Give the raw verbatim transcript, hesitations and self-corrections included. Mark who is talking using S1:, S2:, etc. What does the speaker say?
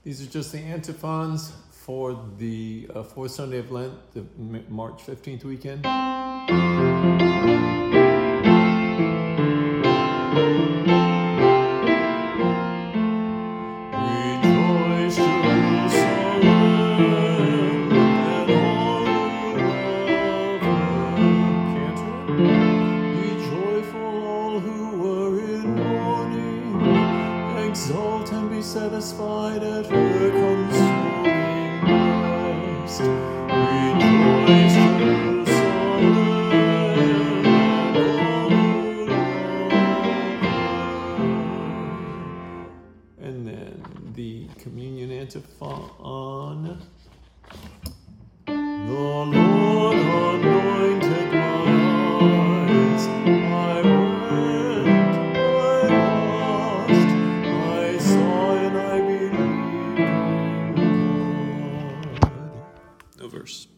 S1: These are just the antiphons for the uh, fourth Sunday of Lent, the M- March fifteenth weekend. Rejoice, Jerusalem, and all who love her. Cantor. Be joyful, all who were in mourning. Exult and be satisfied at her consoling rest. Rejoice, Jerusalem, and all who love her. And then the communion antiphon. The Lord anointed my eyes. I went, I washed, I saw and I believed in God. No verse.